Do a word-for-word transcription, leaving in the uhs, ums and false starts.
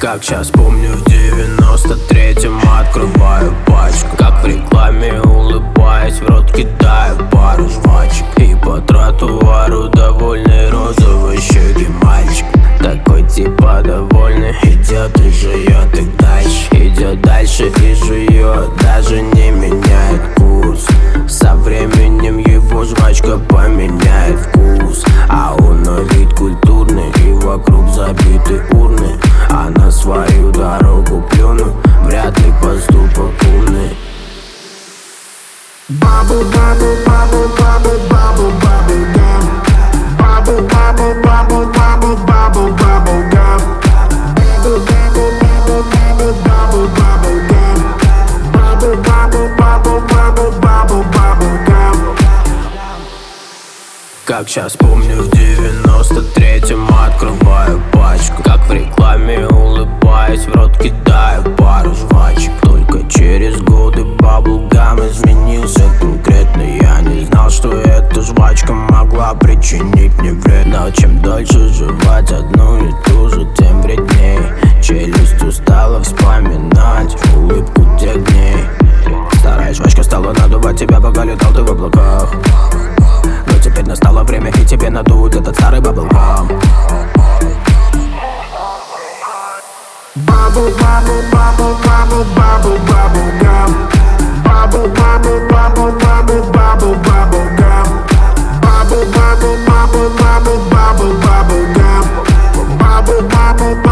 Как сейчас помню, в девяносто третьем открываю пачку, как в рекламе, улыбаясь, в рот кидаю пару жвачек. И по тротуару довольный розовый щеки мальчик, такой типа довольный, идет и жует их дальше. Идет дальше и жует, даже не меняет курс. Со временем его жвачка поменяет вкус. А он на вид культурный, и вокруг забиты урны. А на свою дорогу плюну, вряд ли поступок умный. Bubble, bubble, bubble, bubble, bubble, bubble gum. Bubble, bubble, bubble, bubble, bubble, bubble gum. Bubble, bubble, bubble, bubble, bubble, bubble gum. Bubble, bubble, bubble, bubble, bubble, bubble gum. Как сейчас помню, в девяносто третьем открываю пачку, как в рекламе, улыбаясь, в рот кидаю пару жвачек. Только через годы баблгам изменился конкретно. Я не знал, что эта жвачка могла причинить мне вред. Но чем дольше жевать одну и ту же, тем вредней. Челюсть устала вспоминать улыбку тех дней. Старая жвачка стала надувать тебя, пока летал ты в облаках. Но теперь настало время и тебе надуть этот старый баблгам. Bubble, bubble, bubble, bubble, bubble, bubble gum. Bubble, bubble, bubble, bubble, bubble, bubble gum. Bubble, bubble, bubble, bubble, bubble, bubble gum. Bubble, bubble,